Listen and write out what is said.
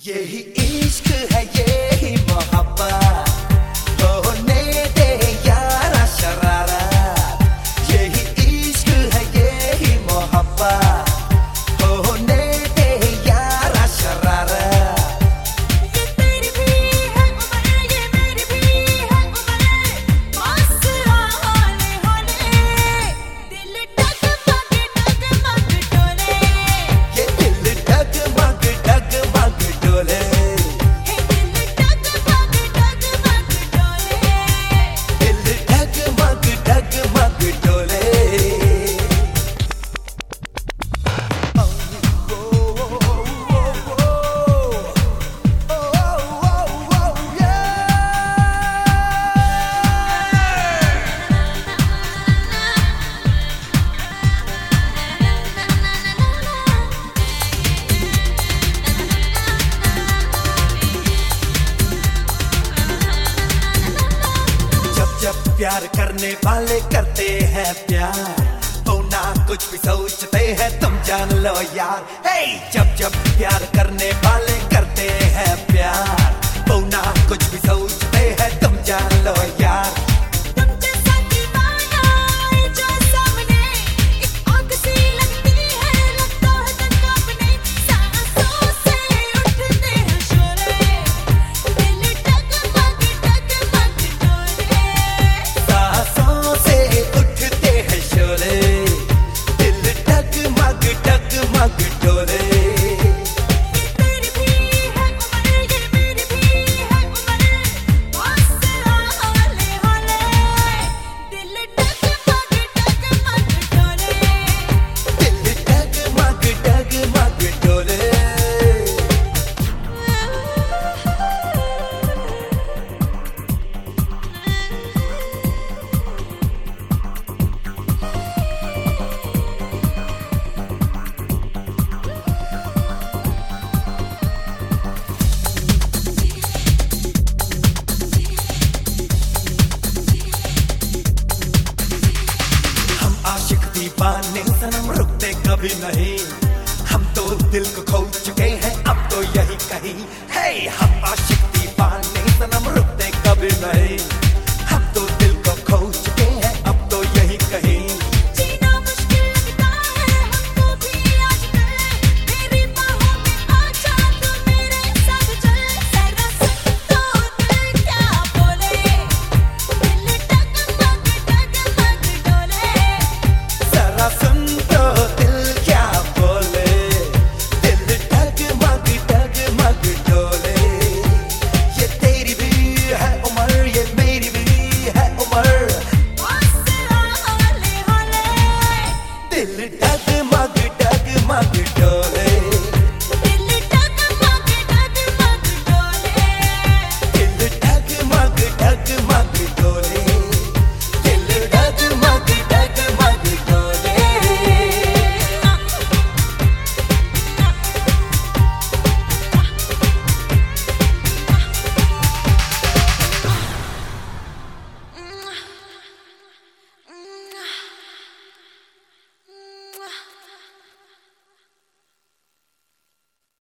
यही इश्क है, यही मोहब्बत, होने दे यारा शरारत। यही इश्क है, यही मोहब्बत, होने दे यारा शरारत। ये तेरी भी है उम्र, ये मेरी भी है उम्र, बस हौले हौले दिल डगमग डगमग डोले। ये दिल डगमग डगमग डोले। हे दिल डगमग डगमग डोले। दिल डगमग डगमग डोले। जब प्यार करने वाले करते हैं प्यार, तो ना कुछ भी सोचते हैं, तुम जान लो यार। हे जब प्यार करने वाले करते हैं प्यार, तो ना कुछ भी सोचते हैं, तुम जान लो यार। तुम जैसा दीवाना जो सामने एक आग सी लगती है, लगता है तक अपने सांसों से उठते हैं शोले। दिल डगमग डगमग डोले। सांसों से उठते हैं शोले, दिल डगमग डगमग डोले। ये तेरी भी है उम्र, ये मेरी भी है उम्र, बस हौले हौले दिल डगमग डगमग डोले। दिल डगमग डगमग डोले। हम आशिक दीवाने सनम रुकते कभी नहीं, हम तो दिल को खो चुके हैं अब तो यही कहीं। हे हम आशिक दीवाने सनम रुकते कभी नहीं, हम तो दिल को खो चुके हैं अब तो यही कहीं। जीना मुश्किल लगता है हमको भी आजकल, मेरी बाहों में आजा तू मेरे साथ चल। जरा सुन तो दिल क्या बोले, दिल डगमग डगमग डोले। जरा सुन तो दिल क्या बोले, दिल डगमग डगमग डोले। ये तेरी भी है उम्र, ये मेरी भी है उम्र, बस हौले हौले दिल डगमग डगमग